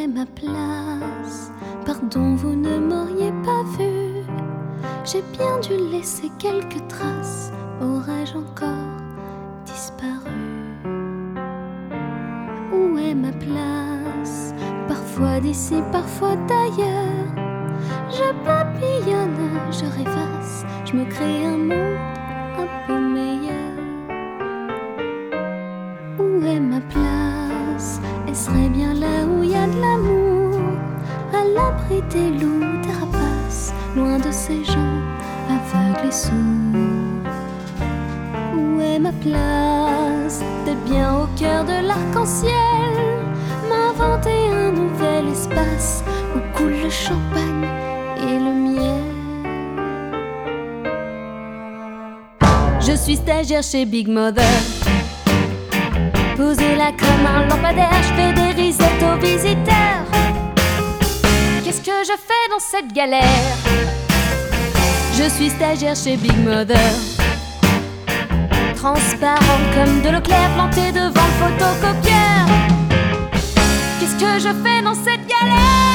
est ma place? Pardon, vous ne m'auriez pas vu. J'ai bien dû laisser quelques traces. Aurais-je encore disparu? Où est ma place? Parfois d'ici, parfois d'ailleurs. Je papillonne, je rêvasse, je me crée un monde un peu meilleur. Où est ma place? Est-ce bien là où y a de l'amour? À l'abri des loups, des rapaces, loin de ces gens aveugles et sourds. Où est ma place? D'être bien au cœur de l'arc-en-ciel, m'inventer un nouvel espace où coule le champagne et le miel. Je suis stagiaire chez Big Mother, posé là comme un lampadaire, je fais des risettes aux visiteurs. Qu'est-ce que je fais dans cette galère? Je suis stagiaire chez Big Mother, transparent comme de l'eau claire, plantée devant le photocopieur. Qu'est-ce que je fais dans cette galère?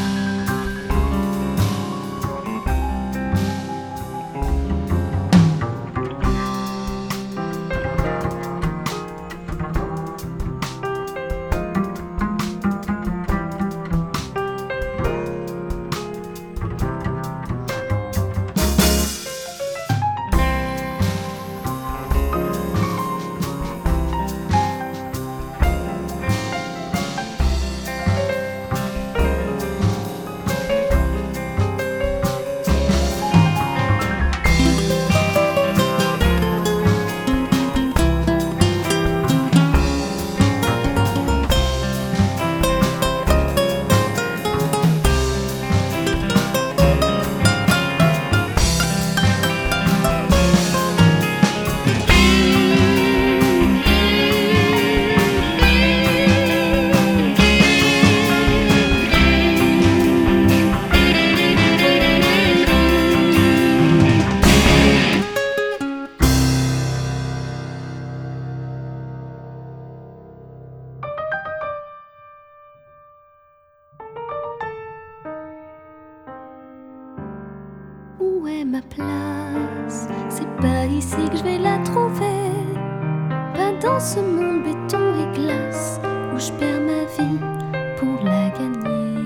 Où est ma place? C'est pas ici que je vais la trouver. Pas dans ce monde béton et glace où je perds ma vie pour la gagner.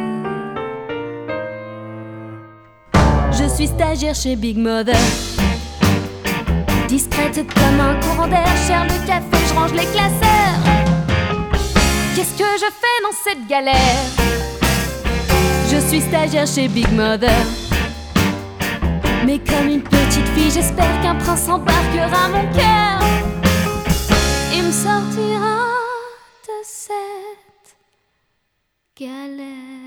Je suis stagiaire chez Big Mother, discrète comme un courant d'air, cher le café, je range les classeurs. Qu'est-ce que je fais dans cette galère? Je suis stagiaire chez Big Mother, mais comme une petite fille, j'espère qu'un prince embarquera mon cœur et me sortira de cette galère.